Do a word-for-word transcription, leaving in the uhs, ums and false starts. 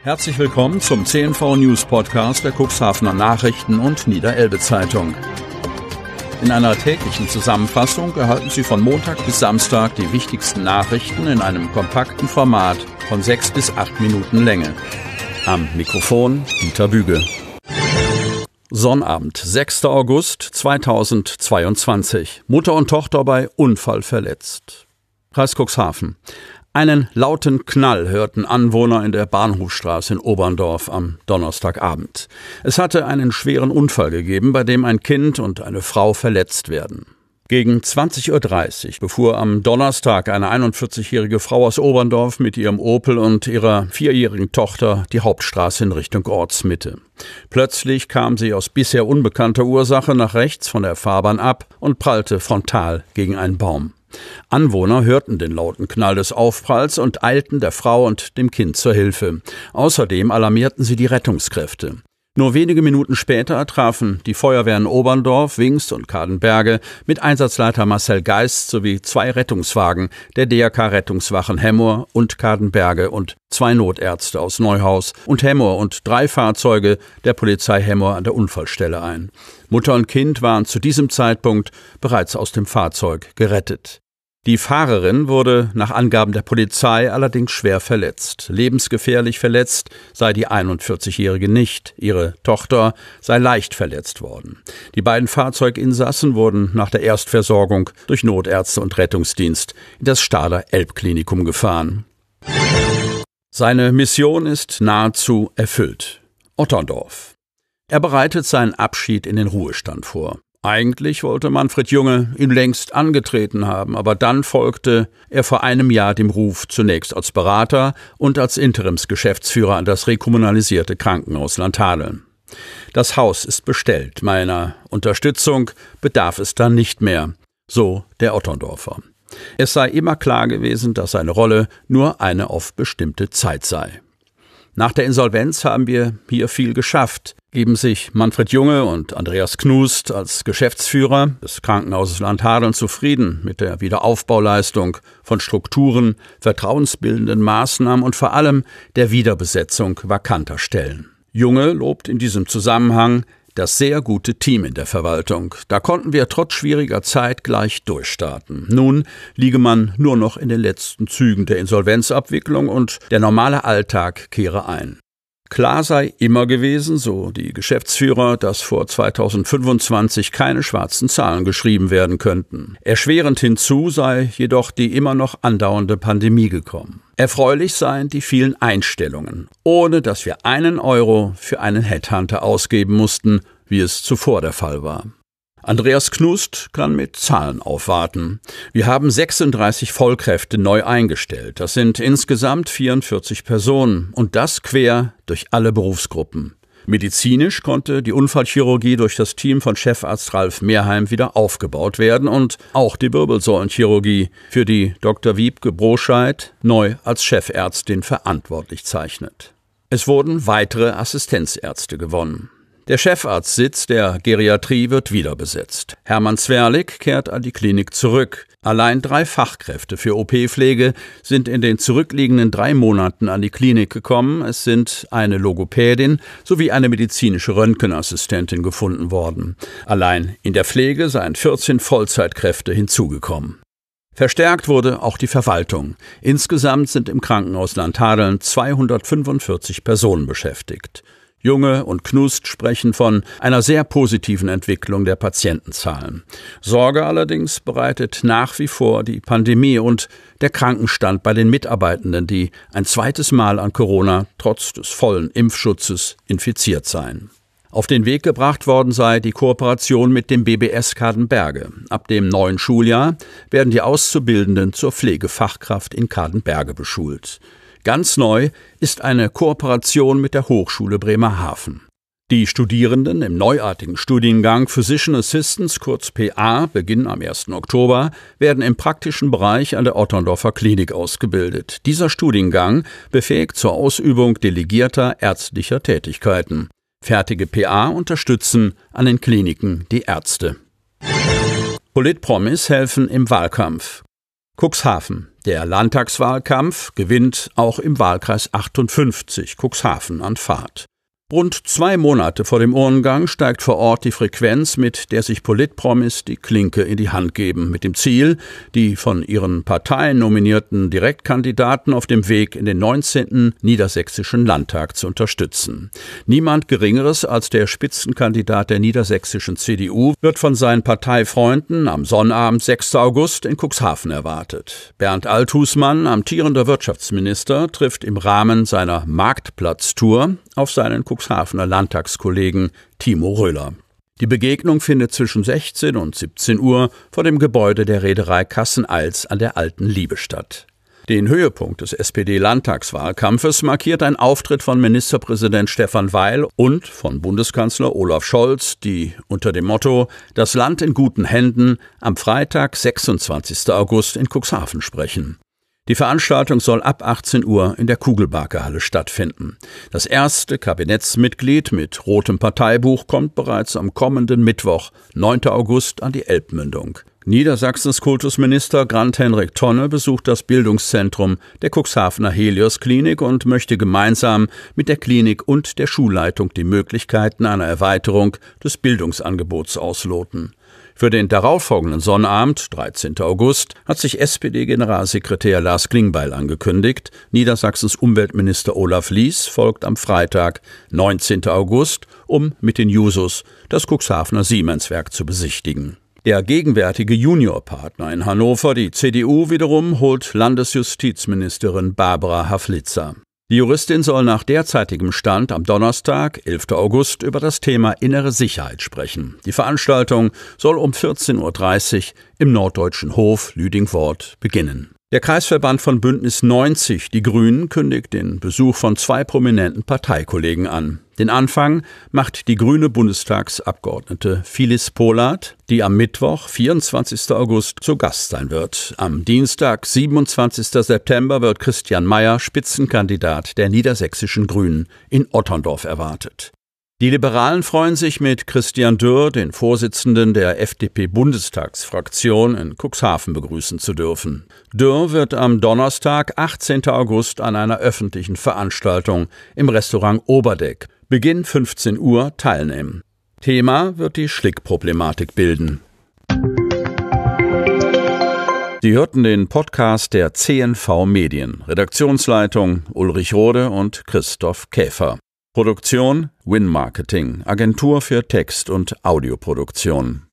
Herzlich willkommen zum C N V News Podcast der Cuxhavener Nachrichten und Niederelbe Zeitung. In einer täglichen Zusammenfassung erhalten Sie von Montag bis Samstag die wichtigsten Nachrichten in einem kompakten Format von sechs bis acht Minuten Länge. Am Mikrofon Dieter Büge. Sonnabend, sechster August zweitausendzweiundzwanzig. Mutter und Tochter bei Unfall verletzt. Kreis Cuxhaven. Einen lauten Knall hörten Anwohner in der Bahnhofstraße in Oberndorf am Donnerstagabend. Es hatte einen schweren Unfall gegeben, bei dem ein Kind und eine Frau verletzt werden. Gegen zwanzig Uhr dreißig befuhr am Donnerstag eine einundvierzigjährige Frau aus Oberndorf mit ihrem Opel und ihrer vierjährigen Tochter die Hauptstraße in Richtung Ortsmitte. Plötzlich kam sie aus bisher unbekannter Ursache nach rechts von der Fahrbahn ab und prallte frontal gegen einen Baum. Anwohner hörten den lauten Knall des Aufpralls und eilten der Frau und dem Kind zur Hilfe. Außerdem alarmierten sie die Rettungskräfte. Nur wenige Minuten später trafen die Feuerwehren Oberndorf, Wingst und Kadenberge mit Einsatzleiter Marcel Geist sowie zwei Rettungswagen der D R K-Rettungswachen Hemmoor und Kadenberge und zwei Notärzte aus Neuhaus und Hemmoor und drei Fahrzeuge der Polizei Hemmoor an der Unfallstelle ein. Mutter und Kind waren zu diesem Zeitpunkt bereits aus dem Fahrzeug gerettet. Die Fahrerin wurde nach Angaben der Polizei allerdings schwer verletzt. Lebensgefährlich verletzt sei die einundvierzigjährige nicht. Ihre Tochter sei leicht verletzt worden. Die beiden Fahrzeuginsassen wurden nach der Erstversorgung durch Notärzte und Rettungsdienst in das Stahler Elbklinikum gefahren. Seine Mission ist nahezu erfüllt. Otterndorf. Er bereitet seinen Abschied in den Ruhestand vor. Eigentlich wollte Manfred Junge ihn längst angetreten haben, aber dann folgte er vor einem Jahr dem Ruf, zunächst als Berater und als Interimsgeschäftsführer an das rekommunalisierte Krankenhaus Landhadeln. Das Haus ist bestellt, meiner Unterstützung bedarf es dann nicht mehr, so der Otterndorfer. Es sei immer klar gewesen, dass seine Rolle nur eine auf bestimmte Zeit sei. Nach der Insolvenz haben wir hier viel geschafft, geben sich Manfred Junge und Andreas Knust als Geschäftsführer des Krankenhauses Landhadeln zufrieden mit der Wiederaufbauleistung von Strukturen, vertrauensbildenden Maßnahmen und vor allem der Wiederbesetzung vakanter Stellen. Junge lobt in diesem Zusammenhang das sehr gute Team in der Verwaltung. Da konnten wir trotz schwieriger Zeit gleich durchstarten. Nun liege man nur noch in den letzten Zügen der Insolvenzabwicklung und der normale Alltag kehre ein. Klar sei immer gewesen, so die Geschäftsführer, dass vor zweitausendfünfundzwanzig keine schwarzen Zahlen geschrieben werden könnten. Erschwerend hinzu sei jedoch die immer noch andauernde Pandemie gekommen. Erfreulich seien die vielen Einstellungen, ohne dass wir einen Euro für einen Headhunter ausgeben mussten, wie es zuvor der Fall war. Andreas Knust kann mit Zahlen aufwarten. Wir haben sechsunddreißig Vollkräfte neu eingestellt. Das sind insgesamt vierundvierzig Personen und das quer durch alle Berufsgruppen. Medizinisch konnte die Unfallchirurgie durch das Team von Chefarzt Ralf Mehrheim wieder aufgebaut werden und auch die Wirbelsäulenchirurgie, für die Doktor Wiebke Broscheid neu als Chefärztin verantwortlich zeichnet. Es wurden weitere Assistenzärzte gewonnen. Der Chefarztsitz der Geriatrie wird wieder besetzt. Hermann Zwerlik kehrt an die Klinik zurück. Allein drei Fachkräfte für O P-Pflege sind in den zurückliegenden drei Monaten an die Klinik gekommen. Es sind eine Logopädin sowie eine medizinische Röntgenassistentin gefunden worden. Allein in der Pflege seien vierzehn Vollzeitkräfte hinzugekommen. Verstärkt wurde auch die Verwaltung. Insgesamt sind im Krankenhaus Landhadeln zweihundertfünfundvierzig Personen beschäftigt. Junge und Knust sprechen von einer sehr positiven Entwicklung der Patientenzahlen. Sorge allerdings bereitet nach wie vor die Pandemie und der Krankenstand bei den Mitarbeitenden, die ein zweites Mal an Corona trotz des vollen Impfschutzes infiziert seien. Auf den Weg gebracht worden sei die Kooperation mit dem B B S Kadenberge. Ab dem neuen Schuljahr werden die Auszubildenden zur Pflegefachkraft in Kadenberge beschult. Ganz neu ist eine Kooperation mit der Hochschule Bremerhaven. Die Studierenden im neuartigen Studiengang Physician Assistants, kurz P A, beginnen am ersten Oktober, werden im praktischen Bereich an der Otterndorfer Klinik ausgebildet. Dieser Studiengang befähigt zur Ausübung delegierter ärztlicher Tätigkeiten. Fertige P A unterstützen an den Kliniken die Ärzte. Politpromis helfen im Wahlkampf. Cuxhaven. Der Landtagswahlkampf gewinnt auch im Wahlkreis achtundfünfzig Cuxhaven an Fahrt. Rund zwei Monate vor dem Urnengang steigt vor Ort die Frequenz, mit der sich Politpromis die Klinke in die Hand geben, mit dem Ziel, die von ihren Parteien nominierten Direktkandidaten auf dem Weg in den neunzehnten Niedersächsischen Landtag zu unterstützen. Niemand Geringeres als der Spitzenkandidat der niedersächsischen C D U wird von seinen Parteifreunden am Sonnabend, sechsten August, in Cuxhaven erwartet. Bernd Althusmann, amtierender Wirtschaftsminister, trifft im Rahmen seiner Marktplatztour auf seinen Cuxhavener Landtagskollegen Timo Röhler. Die Begegnung findet zwischen sechzehn und siebzehn Uhr vor dem Gebäude der Reederei Kassen-Eils an der Alten Liebe statt. Den Höhepunkt des S P D-Landtagswahlkampfes markiert ein Auftritt von Ministerpräsident Stefan Weil und von Bundeskanzler Olaf Scholz, die unter dem Motto »Das Land in guten Händen« am Freitag, sechsundzwanzigsten August in Cuxhaven sprechen. Die Veranstaltung soll ab achtzehn Uhr in der Kugelbarke-Halle stattfinden. Das erste Kabinettsmitglied mit rotem Parteibuch kommt bereits am kommenden Mittwoch, neunten August, an die Elbmündung. Niedersachsens Kultusminister Grant-Henrik Tonne besucht das Bildungszentrum der Cuxhavener Helios-Klinik und möchte gemeinsam mit der Klinik und der Schulleitung die Möglichkeiten einer Erweiterung des Bildungsangebots ausloten. Für den darauffolgenden Sonnabend, dreizehnten August, hat sich S P D-Generalsekretär Lars Klingbeil angekündigt. Niedersachsens Umweltminister Olaf Lies folgt am Freitag, neunzehnten August, um mit den Jusos das Cuxhavener Siemenswerk zu besichtigen. Der gegenwärtige Juniorpartner in Hannover, die C D U wiederum, holt Landesjustizministerin Barbara Havlitzer. Die Juristin soll nach derzeitigem Stand am Donnerstag, elften August, über das Thema innere Sicherheit sprechen. Die Veranstaltung soll um vierzehn Uhr dreißig im Norddeutschen Hof Lüdingwort beginnen. Der Kreisverband von Bündnis neunzig, die Grünen, kündigt den Besuch von zwei prominenten Parteikollegen an. Den Anfang macht die grüne Bundestagsabgeordnete Phyllis Polat, die am Mittwoch, vierundzwanzigsten August, zu Gast sein wird. Am Dienstag, siebenundzwanzigsten September, wird Christian Mayer, Spitzenkandidat der niedersächsischen Grünen, in Otterndorf erwartet. Die Liberalen freuen sich, mit Christian Dürr, den Vorsitzenden der F D P-Bundestagsfraktion, in Cuxhaven begrüßen zu dürfen. Dürr wird am Donnerstag, achtzehnten August, an einer öffentlichen Veranstaltung im Restaurant Oberdeck, Beginn fünfzehn Uhr, teilnehmen. Thema wird die Schlick-Problematik bilden. Sie hörten den Podcast der C N V Medien. Redaktionsleitung Ulrich Rode und Christoph Käfer. Produktion Win Marketing, Agentur für Text- und Audioproduktion.